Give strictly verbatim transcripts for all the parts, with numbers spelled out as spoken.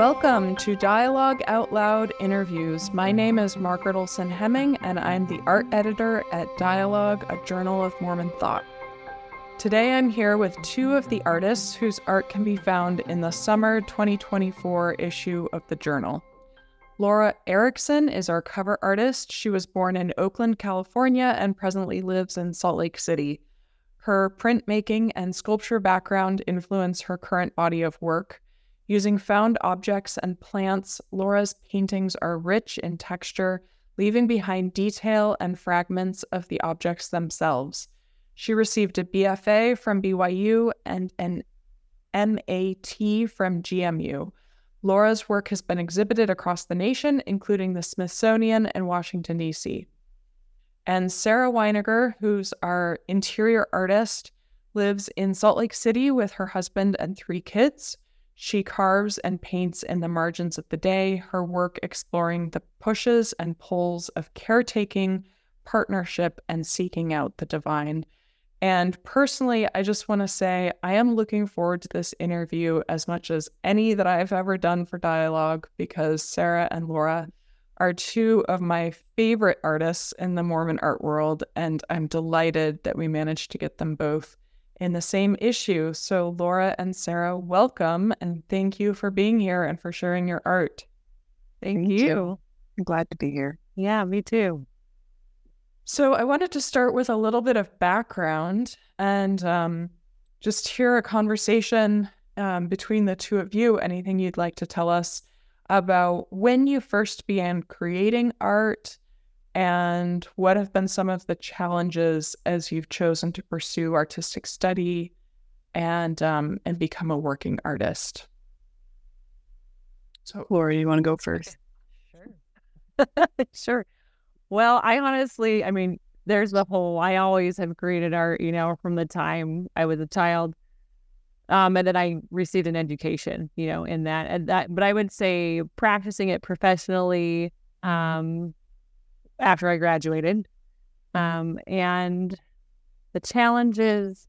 Welcome to Dialogue Out Loud Interviews. My name is Margaret Olson Hemming, and I'm the art editor at Dialogue, a journal of Mormon thought. Today I'm here with two of the artists whose art can be found in the summer twenty twenty-four issue of the journal. Laura Erickson is our cover artist. She was born in Oakland, California, and presently lives in Salt Lake City. Her printmaking and sculpture background influence her current body of work. Using found objects and plants, Laura's paintings are rich in texture, leaving behind detail and fragments of the objects themselves. She received a B F A from B Y U and an M A T from G M U. Laura's work has been exhibited across the nation, including the Smithsonian and Washington, D C. And Sarah Weiniger, who's our interior artist, lives in Salt Lake City with her husband and three kids. She carves and paints in the margins of the day, her work exploring the pushes and pulls of caretaking, partnership, and seeking out the divine. And personally, I just want to say I am looking forward to this interview as much as any that I've ever done for Dialogue, because Sarah and Laura are two of my favorite artists in the Mormon art world, and I'm delighted that we managed to get them both in the same issue. So Laura and Sarah, welcome, and thank you for being here and for sharing your art. Thank, thank you. you. I'm glad to be here. Yeah, me too. So I wanted to start with a little bit of background and um, just hear a conversation um, between the two of you. Anything you'd like to tell us about when you first began creating art, and what have been some of the challenges as you've chosen to pursue artistic study and um, and become a working artist? So, Laura, you want to go first? Sure. Sure. Well, I honestly, I mean, there's the whole, I always have created art, you know, from the time I was a child. Um, and then I received an education, you know, in that, and that, but I would say practicing it professionally, um, after I graduated. Um, and the challenges,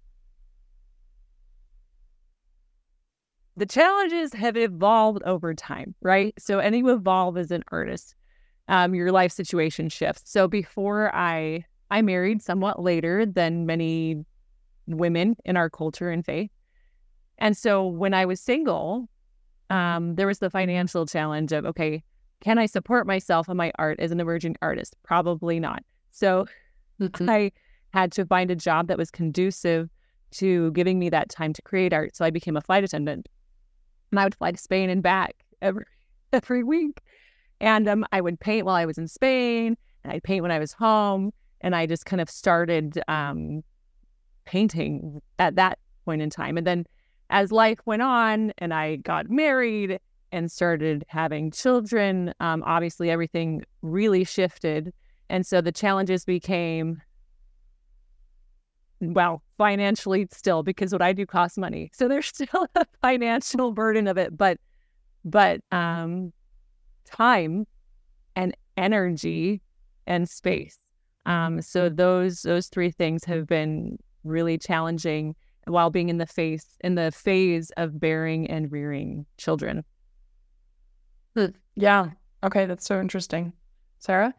the challenges have evolved over time, right? So any evolve as an artist, um, your life situation shifts. So before I, I married somewhat later than many women in our culture and faith. And so when I was single, um, there was the financial challenge of, okay, can I support myself and my art as an emerging artist? Probably not. So mm-hmm. I had to find a job that was conducive to giving me that time to create art. So I became a flight attendant, and I would fly to Spain and back every every week. And um, I would paint while I was in Spain, and I'd paint when I was home. And I just kind of started um, painting at that point in time. And then as life went on and I got married and started having children, um, obviously everything really shifted. And so the challenges became, well, financially still, because what I do costs money. So there's still a financial burden of it, but but um, time and energy and space. Um, so those those three things have been really challenging while being in the face in the phase of bearing and rearing children. Yeah. Okay, that's so interesting. Sarah?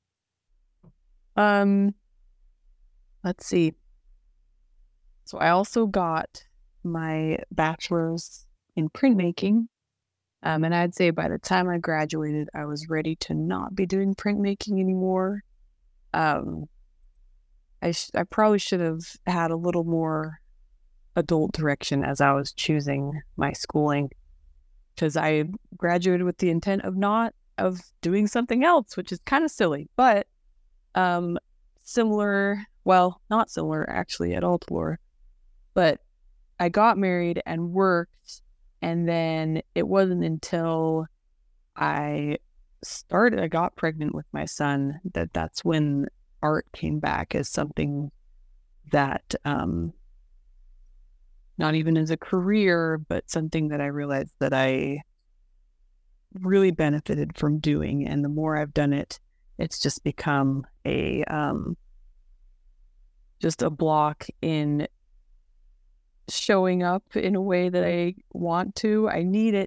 Um, let's see. So I also got my bachelor's in printmaking. Um, and I'd say by the time I graduated, I was ready to not be doing printmaking anymore. Um, I sh- I probably should have had a little more adult direction as I was choosing my schooling, because I graduated with the intent of not of doing something else, which is kind of silly, but um, similar. Well, not similar actually at all to Laura, but I got married and worked, and then it wasn't until I started, I got pregnant with my son, that that's when art came back as something that, um, not even as a career, but something that I realized that I really benefited from doing. And the more I've done it, it's just become a, um, just a block in showing up in a way that I want to. I need it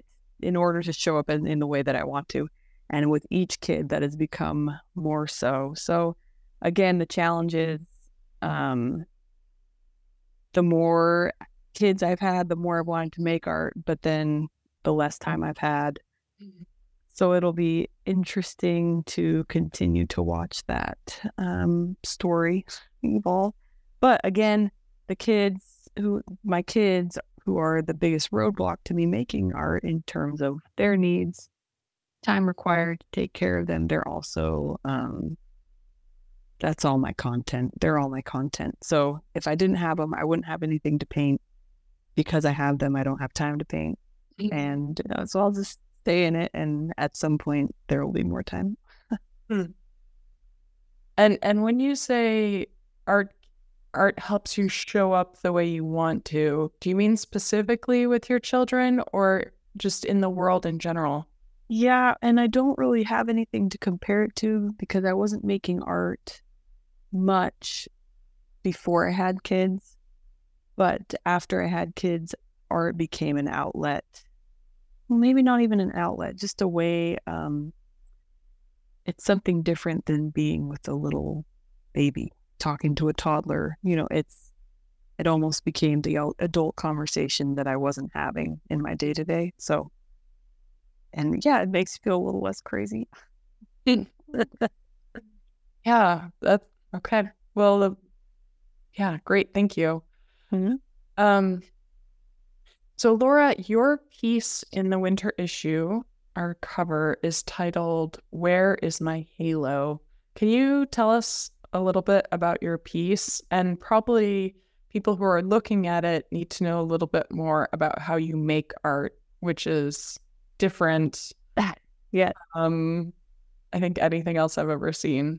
in order to show up in, in the way that I want to. And with each kid, that has become more so. So again, the challenge is um, the more kids I've had, the more I've wanted to make art, but then the less time I've had. So it'll be interesting to continue to watch that um, story evolve. But again, the kids who, my kids who are the biggest roadblock to me making art in terms of their needs, time required to take care of them, they're also, um, that's all my content. They're all my content. So if I didn't have them, I wouldn't have anything to paint. Because I have them, I don't have time to paint. And uh, so I'll just stay in it, and at some point there will be more time. And and when you say art art helps you show up the way you want to, do you mean specifically with your children or just in the world in general? Yeah, and I don't really have anything to compare it to because I wasn't making art much before I had kids. But after I had kids, art became an outlet. Well, maybe not even an outlet, just a way. Um, it's something different than being with a little baby, talking to a toddler. You know, it's it almost became the adult conversation that I wasn't having in my day to day. So, and yeah, it makes you feel a little less crazy. Yeah, that's okay. Well, uh, yeah, great. Thank you. Mm-hmm. Um, so Laura, your piece in the winter issue, our cover, is titled "Where is My Halo?" Can you tell us a little bit about your piece? And probably people who are looking at it need to know a little bit more about how you make art, which is different. Yeah. Um, I think anything else I've ever seen.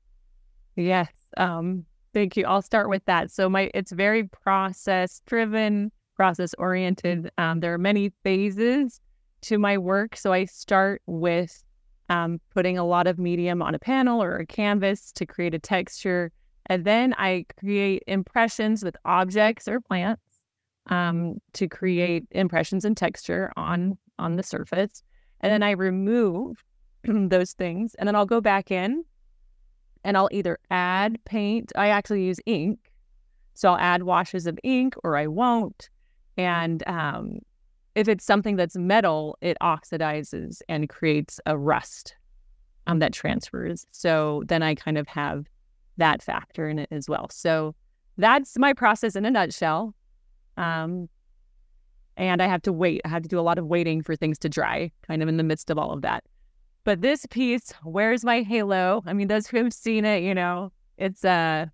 Yes. Um, Thank you. I'll start with that. So my it's very process driven, process oriented. Um, there are many phases to my work. So I start with um, putting a lot of medium on a panel or a canvas to create a texture. And then I create impressions with objects or plants um, to create impressions and texture on, on the surface. And then I remove those things. And then I'll go back in and I'll either add paint. I actually use ink. So I'll add washes of ink or I won't. And um, if it's something that's metal, it oxidizes and creates a rust um, that transfers. So then I kind of have that factor in it as well. So that's my process in a nutshell. Um, and I have to wait. I have to do a lot of waiting for things to dry, kind of in the midst of all of that. But this piece, Where's My Halo? I mean, those who have seen it, you know, it's a,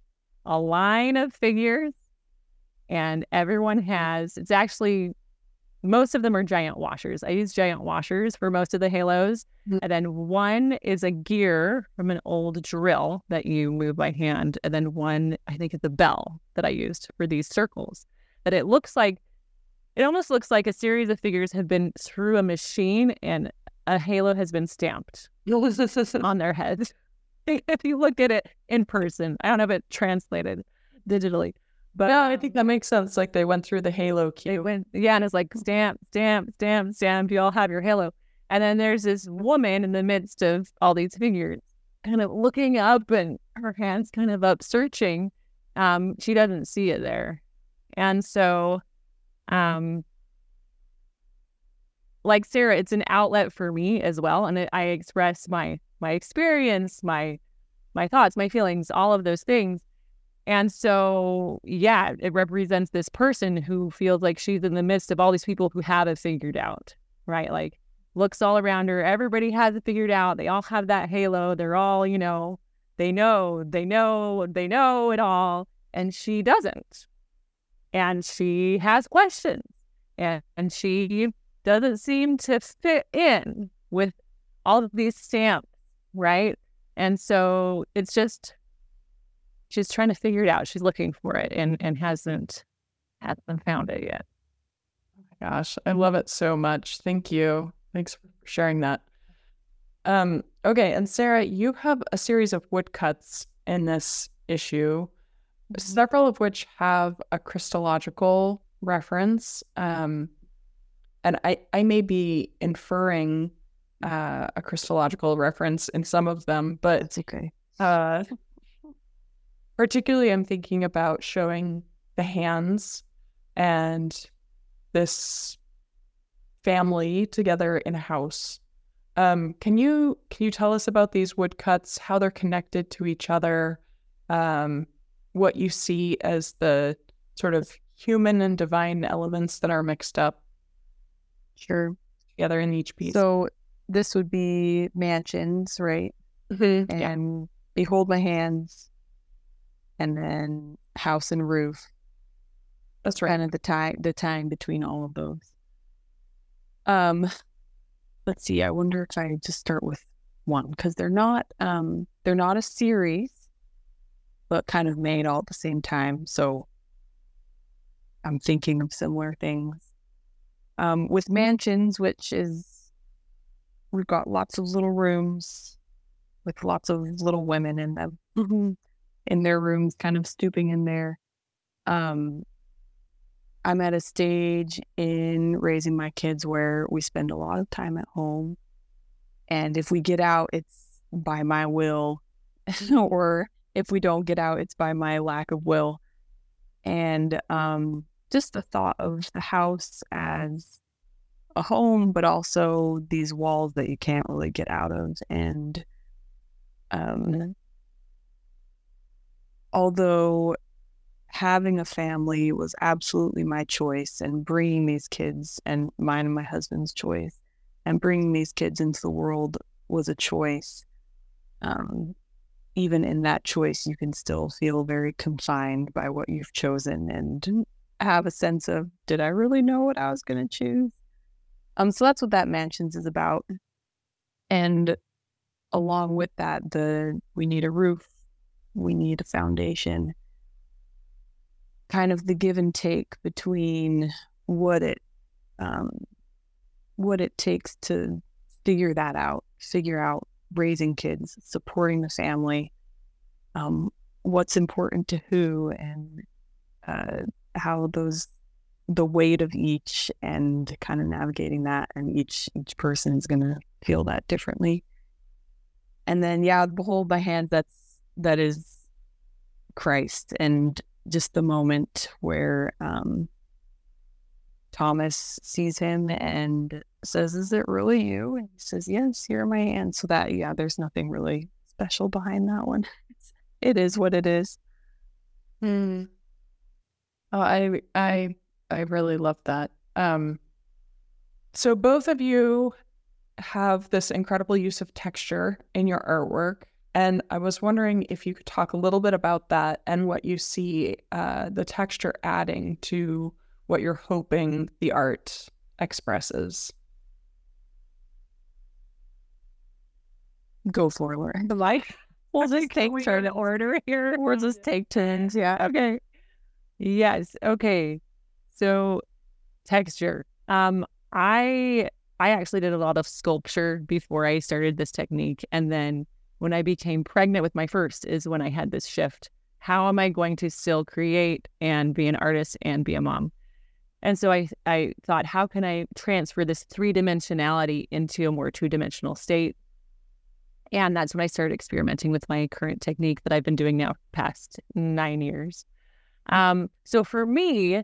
a line of figures and everyone has, it's actually, most of them are giant washers. I use giant washers for most of the halos. Mm-hmm. And then one is a gear from an old drill that you move by hand. And then one, I think, is the bell that I used for these circles. That it looks like, it almost looks like a series of figures have been through a machine and a halo has been stamped on their heads. If you look at it in person, I don't have it translated digitally, but no, I think that makes sense. Like they went through the halo queue. It went, yeah, and it's like stamp, stamp, stamp, stamp. You all have your halo, and then there's this woman in the midst of all these figures, kind of looking up, and her hands kind of up, searching. Um, she doesn't see it there, and so, um. Like Sarah, it's an outlet for me as well. And it, I express my my experience, my my thoughts, my feelings, all of those things. And so, yeah, it represents this person who feels like she's in the midst of all these people who have it figured out, right? Like looks all around her. Everybody has it figured out. They all have that halo. They're all, you know, they know, they know, they know it all. And she doesn't. And she has questions. And, and she doesn't seem to fit in with all of these stamps, right? And so it's just, she's trying to figure it out. She's looking for it and, and hasn't, hasn't found it yet. Oh my gosh, I love it so much. Thank you. Thanks for sharing that. Um, okay, and Sarah, you have a series of woodcuts in this issue, mm-hmm. several of which have a Christological reference. Um, and I, I may be inferring uh, a Christological reference in some of them, but That's okay. Uh, particularly, I'm thinking about showing the hands and this family together in a house. Um, can you can you tell us about these woodcuts, how they're connected to each other, um, what you see as the sort of human and divine elements that are mixed up Sure. together in each piece? So this would be mansions, right? Mm-hmm. And yeah. Behold my hands, and then house and roof. That's right. Kind of the tie, the tying between all of those. Um, let's see. I wonder if I just start with one, because they're not, um, they're not a series, but kind of made all at the same time. So I'm thinking of similar things. Um, with mansions, which is we've got lots of little rooms with lots of little women in them, mm-hmm. in their rooms, kind of stooping in there. Um, I'm at a stage in raising my kids where we spend a lot of time at home. And if we get out, it's by my will. Or if we don't get out, it's by my lack of will. And um, just the thought of the house as a home, but also these walls that you can't really get out of. And um, although having a family was absolutely my choice, and bringing these kids, and mine and my husband's choice, and bringing these kids into the world was a choice. Um, even in that choice, you can still feel very confined by what you've chosen and have a sense of, did I really know what I was going to choose? Um, so that's what that mansions is about. And along with that, the we need a roof, we need a foundation. Kind of the give and take between what it um, what it takes to figure that out, figure out raising kids, supporting the family, um, what's important to who, and uh, how those the weight of each, and kind of navigating that, and each each person is going to feel that differently. And then yeah, behold my hands. That's that is Christ, and just the moment where um, Thomas sees him and says, "Is it really you?" And he says, "Yes, here are my hands." So that, yeah, there's nothing really special behind that one. It is what it is. Hmm. Oh, I, I, I really love that. Um, so both of you have this incredible use of texture in your artwork. And I was wondering if you could talk a little bit about that and what you see uh, the texture adding to what you're hoping the art expresses. Go for it, Lauren. Like, we'll just take turn to order here. We'll just take turns. Yeah. Okay. Yes. Okay. So texture. Um, I I actually did a lot of sculpture before I started this technique, and then when I became pregnant with my first is when I had this shift. How am I going to still create and be an artist and be a mom? And so I, I thought, how can I transfer this three-dimensionality into a more two-dimensional state? And that's when I started experimenting with my current technique that I've been doing now for the past nine years. Um, so for me,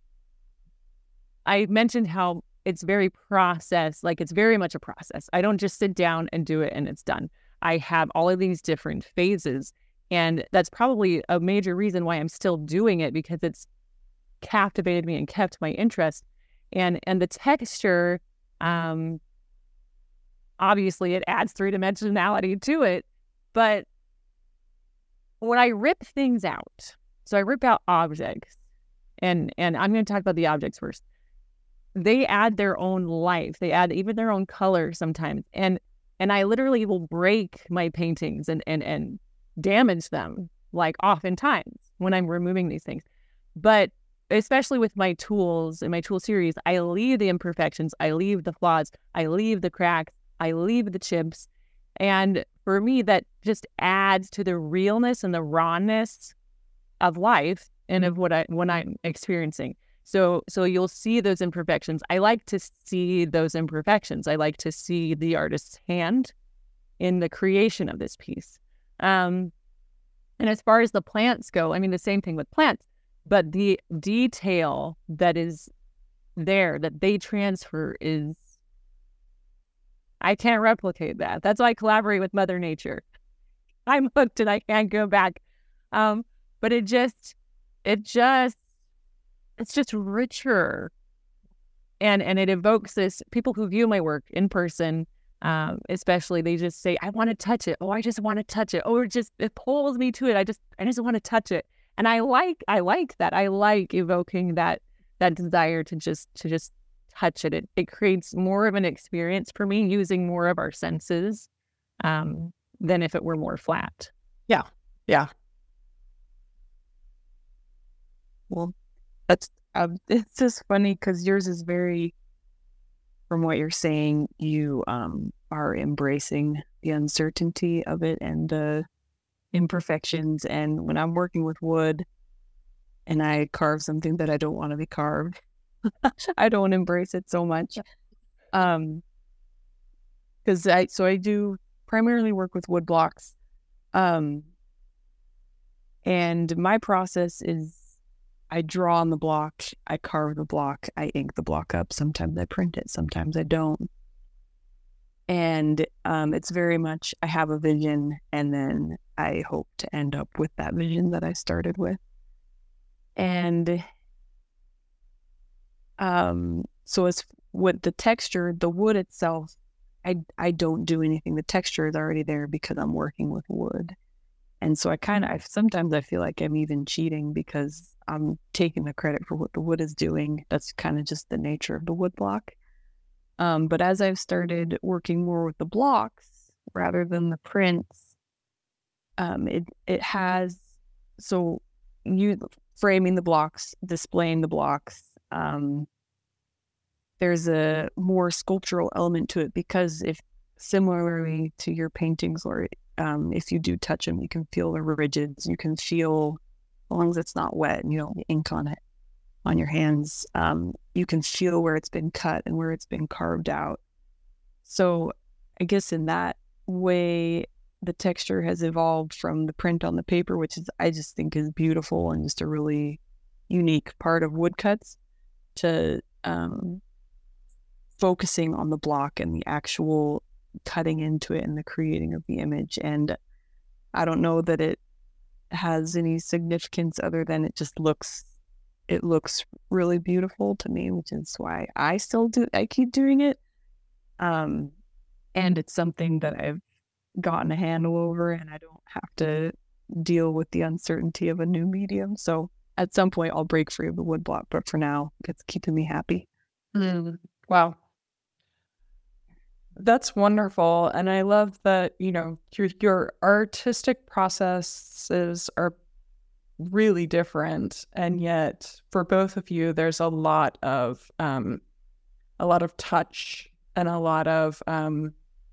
I mentioned how it's very process, like it's very much a process. I don't just sit down and do it and it's done. I have all of these different phases, and that's probably a major reason why I'm still doing it, because it's captivated me and kept my interest. And and the texture, um, obviously it adds three-dimensionality to it, but when I rip things out, so I rip out objects, and and I'm going to talk about the objects first. They add their own life. They add even their own color sometimes. And and I literally will break my paintings and and and damage them, like oftentimes when I'm removing these things. But especially with my tools in my tool series, I leave the imperfections, I leave the flaws, I leave the cracks, I leave the chips. And for me, that just adds to the realness and the rawness of life and of what I when I'm experiencing. So so you'll see those imperfections. I like to see those imperfections. I like to see the artist's hand in the creation of this piece. Um, and as far as the plants go, I mean, the same thing with plants, but the detail that is there, that they transfer is, I can't replicate that. That's why I collaborate with Mother Nature. I'm hooked and I can't go back. Um, but it just, it just, it's just richer. And, and it evokes this, people who view my work in person, um, especially, they just say, I want to touch it. Oh, I just want to touch it. Oh, it just, it pulls me to it. I just, I just want to touch it. And I like, I like that. I like evoking that, that desire to just, to just touch it. It, it creates more of an experience for me, using more of our senses, um, than if it were more flat. Yeah. Yeah. Well, that's, um, it's just funny because yours is very, from what you're saying, you um, are embracing the uncertainty of it and the imperfections. And when I'm working with wood and I carve something that I don't want to be carved, I don't embrace it so much. Um, because I, so I do primarily work with wood blocks. Um, and my process is I draw on the block, I carve the block, I ink the block up. Sometimes I print it, sometimes I don't. And um, it's very much, I have a vision and then I hope to end up with that vision that I started with. And um, so as with the texture, the wood itself, I, I don't do anything. The texture is already there because I'm working with wood. And so I kind of, sometimes I feel like I'm even cheating because I'm taking the credit for what the wood is doing. That's kind of just the nature of the wood block. Um, but as I've started working more with the blocks rather than the prints, um, it, it has, so you framing the blocks, displaying the blocks, um, there's a more sculptural element to it because if similarly to your paintings or um, if you do touch them, you can feel the rigids, you can feel, as long as it's not wet and you don't get ink on it, on your hands, um, you can feel where it's been cut and where it's been carved out. So I guess in that way, the texture has evolved from the print on the paper, which is, I just think is beautiful and just a really unique part of woodcuts, to um, focusing on the block and the actual cutting into it and the creating of the image. And I don't know that it has any significance other than it just looks, it looks really beautiful to me, which is why I still do, I keep doing it. Um, and it's something that I've gotten a handle over and I don't have to deal with the uncertainty of a new medium. So at some point I'll break free of the wood block, but for now it's keeping me happy. Mm. Wow. That's wonderful. And I love that, you know, your, your artistic processes are really different. And yet for both of you, there's a lot of, um, a lot of touch and a lot of, um,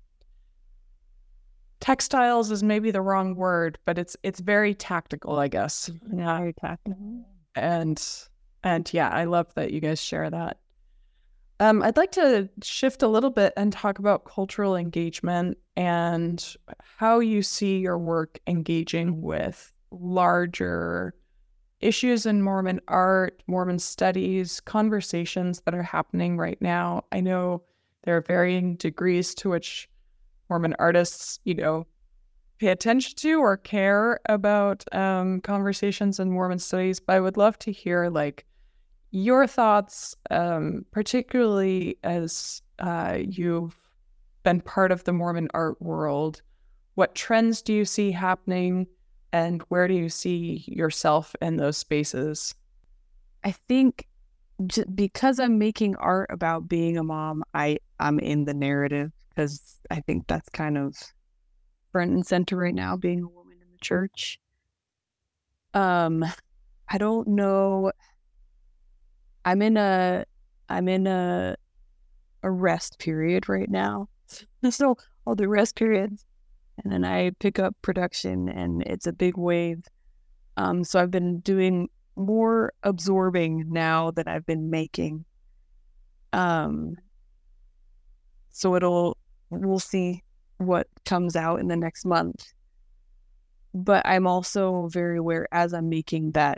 textiles is maybe the wrong word, but it's, it's very tactical, I guess. Yeah, very tactical. And, and yeah, I love that you guys share that. Um, I'd like to shift a little bit and talk about cultural engagement and how you see your work engaging with larger issues in Mormon art, Mormon studies, conversations that are happening right now. I know there are varying degrees to which Mormon artists, you know, pay attention to or care about um, conversations in Mormon studies, but I would love to hear, like, your thoughts, um, particularly as uh, you've been part of the Mormon art world. What trends do you see happening, and where do you see yourself in those spaces? I think j- because I'm making art about being a mom, I, I'm in the narrative because I think that's kind of front and center right now, being a woman in the church. Um, I don't know. I'm in a, I'm in a, a rest period right now. So all the rest periods, and then I pick up production, and it's a big wave. Um, so I've been doing more absorbing now that I've been making. Um, so it'll, we'll see what comes out in the next month. But I'm also very aware as I'm making that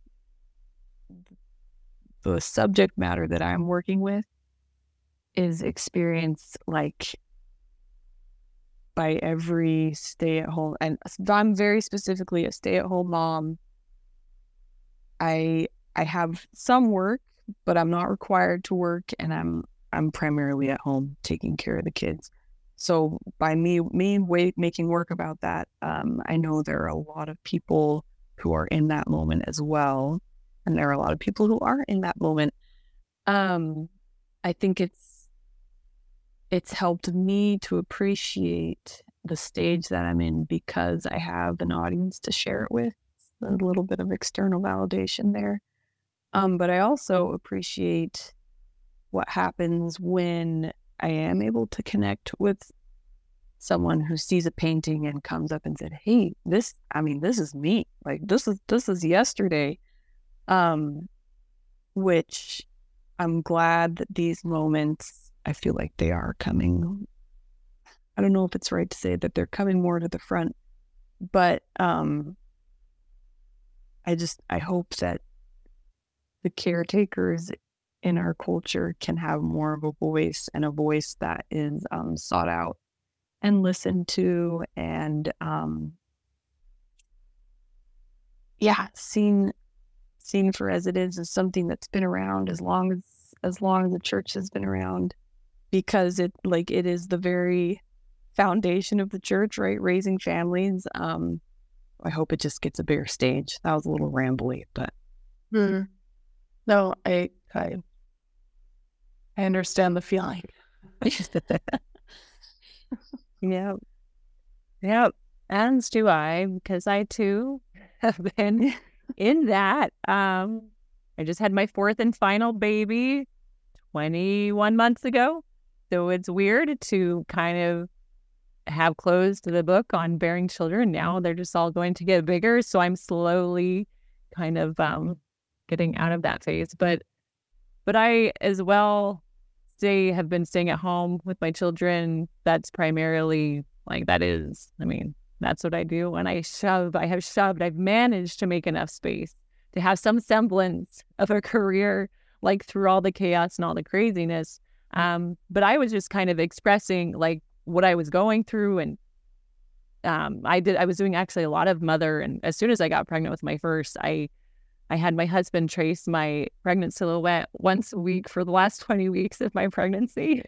the subject matter that I'm working with is experienced like by every stay-at-home, and I'm very specifically a stay-at-home mom. I I have some work, but I'm not required to work, and I'm I'm primarily at home taking care of the kids. So by me me way, making work about that, um, I know there are a lot of people who are in that moment as well, and there are a lot of people who aren't in that moment. Um, I think it's it's helped me to appreciate the stage that I'm in because I have an audience to share it with. A little bit of external validation there. Um, but I also appreciate what happens when I am able to connect with someone who sees a painting and comes up and said, "Hey, this, I mean, this is me. Like, this is, this is yesterday." Um, which I'm glad that these moments, I feel like they are coming. I don't know if it's right to say that they're coming more to the front, but, um, I just, I hope that the caretakers in our culture can have more of a voice, and a voice that is um, sought out and listened to, and um, yeah, seen seen for as it is, as something that's been around as long as as long as the church has been around, because it like it is the very foundation of the church, right? Raising families. Um, I hope it just gets a bigger stage. That was a little rambly, but mm. no, I, I I understand the feeling. Yeah, yeah, and do I, because I too have been in that. Um, I just had my fourth and final baby twenty-one months ago, so it's weird to kind of have closed the book on bearing children. Now they're just all going to get bigger, so I'm slowly kind of um getting out of that phase. But but I as well stay have been staying at home with my children. That's primarily like that is. I mean, that's what I do. And I shove. I have shoved. I've managed to make enough space to have some semblance of a career, like through all the chaos and all the craziness. Um, but I was just kind of expressing like what I was going through, and um, I did. I was doing actually a lot of mother, and as soon as I got pregnant with my first, I, I had my husband trace my pregnant silhouette once a week for the last twenty weeks of my pregnancy,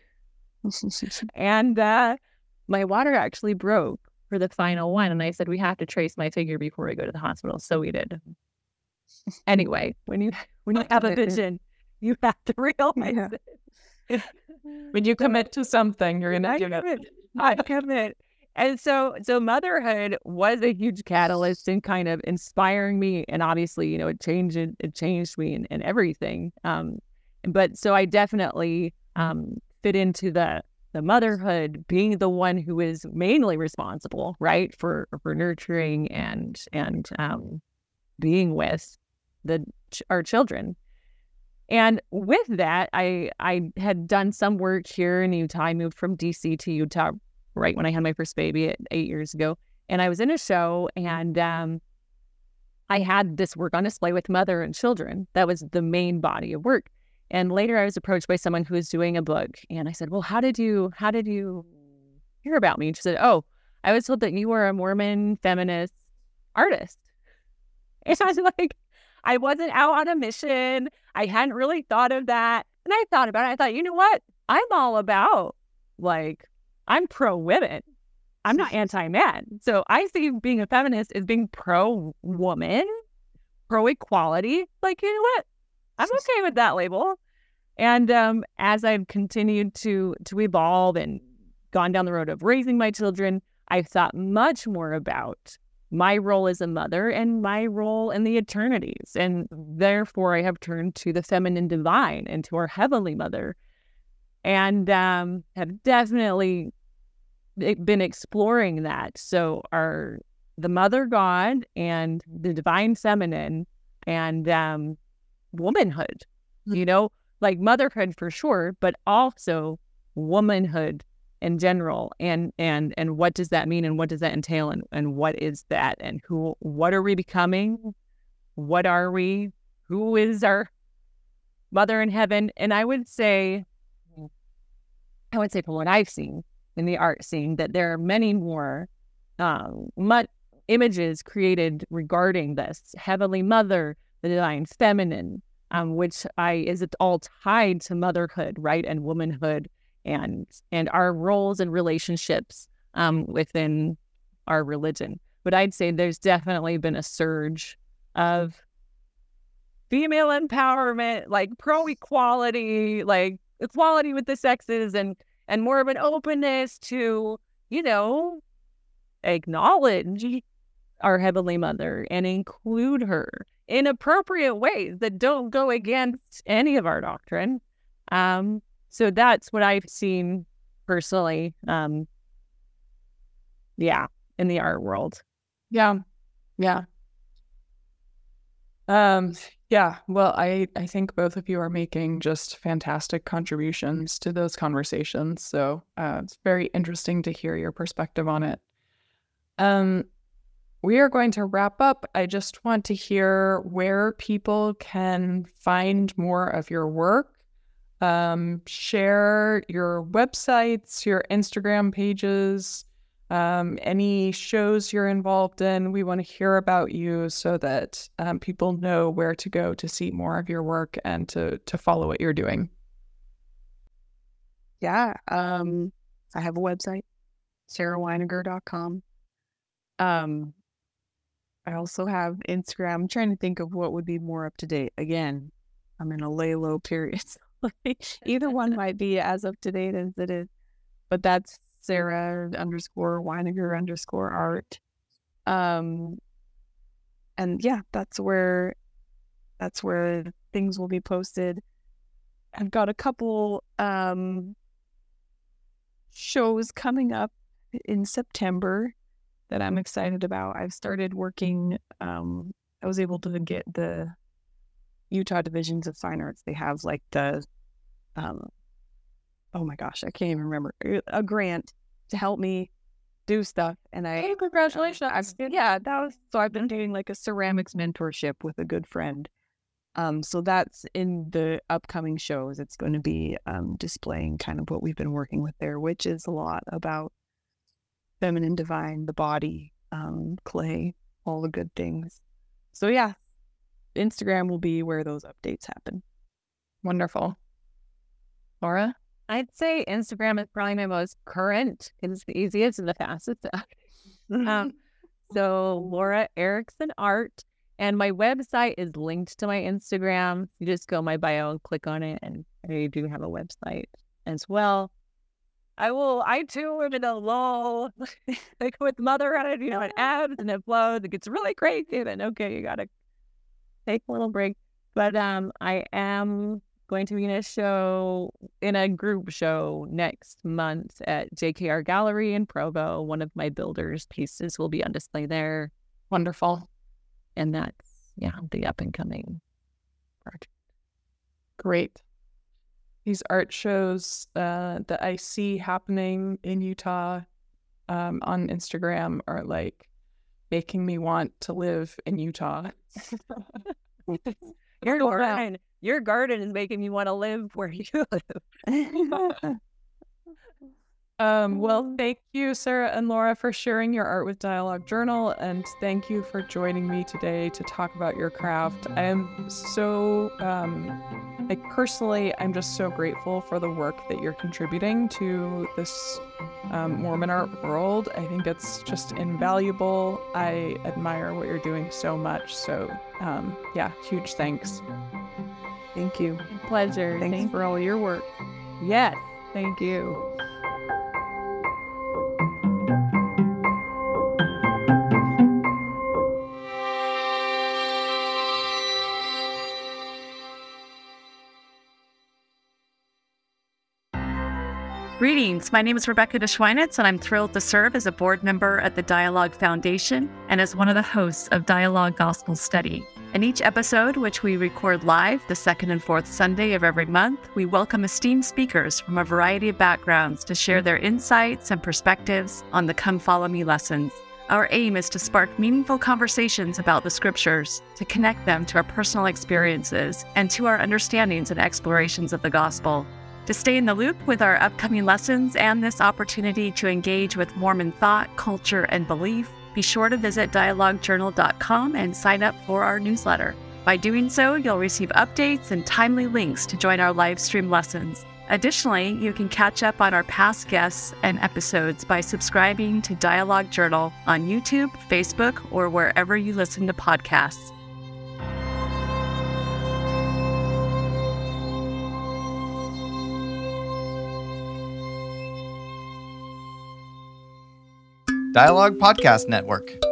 and uh, my water actually broke for the final one, and I said we have to trace my figure before we go to the hospital, so we did. Anyway, when you when you have a vision, you have to realize Yeah. it. When you commit to something, you're gonna I give it. commit. I commit. And so, so motherhood was a huge catalyst in kind of inspiring me, and obviously, you know, it changed it, it changed me and, and everything. Um, but so I definitely um fit into the the motherhood, being the one who is mainly responsible, right, for for nurturing and and um being with the our children. And with that, I I had done some work here in Utah. I moved from D C to Utah right when I had my first baby eight years ago. And I was in a show, and um, I had this work on display with mother and children. That was the main body of work. And later I was approached by someone who was doing a book. And I said, well, how did you, how did you hear about me? And she said, oh, I was told that you were a Mormon feminist artist. And I was like, I wasn't out on a mission. I hadn't really thought of that. And I thought about it. I thought, you know what? I'm all about, like, I'm pro-women. I'm not anti-man. So I see being a feminist as being pro-woman, pro-equality. Like, you know what? I'm okay with that label. And um, as I've continued to to evolve and gone down the road of raising my children, I've thought much more about my role as a mother and my role in the eternities. And therefore, I have turned to the feminine divine and to our heavenly mother, and um, have definitely been exploring that. So our the mother God and the divine feminine and um, womanhood, you know, like motherhood for sure, but also womanhood in general. And, and, and what does that mean? And what does that entail? And, and what is that? And who, what are we becoming? What are we? Who is our mother in heaven? And I would say, I would say from what I've seen in the art scene, that there are many more um, much images created regarding this Heavenly Mother, the Divine Feminine, um, which I is it all tied to motherhood, right, and womanhood, and and our roles and relationships um, within our religion. But I'd say there's definitely been a surge of female empowerment, like pro equality, like equality with the sexes, and and more of an openness to, you know, acknowledge our Heavenly Mother and include her in appropriate ways that don't go against any of our doctrine. Um, so that's what I've seen personally. Um, yeah, in the art world. Yeah. Yeah. Um, yeah, well, I, I think both of you are making just fantastic contributions to those conversations. So uh, it's very interesting to hear your perspective on it. Um, we are going to wrap up. I just want to hear where people can find more of your work. Um, share your websites, your Instagram pages, um, any shows you're involved in. We want to hear about you so that um, people know where to go to see more of your work and to to follow what you're doing. Yeah, um, I have a website, sarah weiniger dot com. Um, I also have Instagram. I'm trying to think of what would be more up to date. Again, I'm in a lay low period. So either one might be as up to date as it is, but that's Sarah underscore Weiniger underscore art. Um, and yeah, that's where, that's where things will be posted. I've got a couple, um, shows coming up in September that I'm excited about. I've started working, um, I was able to get the Utah Divisions of Fine Arts. They have like the, um, oh my gosh, I can't even remember, a grant to help me do stuff. And I, Hey, congratulations. I've, yeah, that was, so I've been doing like a ceramics mentorship with a good friend. Um, so that's in the upcoming shows. It's going to be um, displaying kind of what we've been working with there, which is a lot about feminine, divine, the body, um, clay, all the good things. So yeah, Instagram will be where those updates happen. Wonderful. Laura? I'd say Instagram is probably my most current. It's the easiest and the fastest. um, so Laura Erickson Art. And my website is linked to my Instagram. You just go my bio and click on it, and I do have a website as well. I will, I too am in a lull, like with motherhood, you know, it ebbs and it flows. It gets really crazy. Then, okay, you got to take a little break. But um, I am going to be in a show, in a group show next month at J K R Gallery in Provo. One of my builders' pieces will be on display there. Wonderful. And that's, yeah, the up and coming project. Great. These art shows uh, that I see happening in Utah um, on Instagram are like making me want to live in Utah. Your garden, your garden is making me want to live where you live. Um, well, thank you, Sarah and Laura, for sharing your Art with Dialogue journal, and thank you for joining me today to talk about your craft. I am so, um, like personally, I'm just so grateful for the work that you're contributing to this um, Mormon art world. I think it's just invaluable. I admire what you're doing so much. So, um, yeah, huge thanks. Thank you. Pleasure. Thanks Thank for all your work. Yes, thank you. Greetings. My name is Rebecca DeSchweinitz, and I'm thrilled to serve as a board member at the Dialogue Foundation and as one of the hosts of Dialogue Gospel Study. In each episode, which we record live the second and fourth Sunday of every month, we welcome esteemed speakers from a variety of backgrounds to share their insights and perspectives on the Come Follow Me lessons. Our aim is to spark meaningful conversations about the scriptures, to connect them to our personal experiences and to our understandings and explorations of the gospel. To stay in the loop with our upcoming lessons and this opportunity to engage with Mormon thought, culture, and belief, be sure to visit dialogue journal dot com and sign up for our newsletter. By doing so, you'll receive updates and timely links to join our live stream lessons. Additionally, you can catch up on our past guests and episodes by subscribing to Dialogue Journal on YouTube, Facebook, or wherever you listen to podcasts. Dialogue Podcast Network.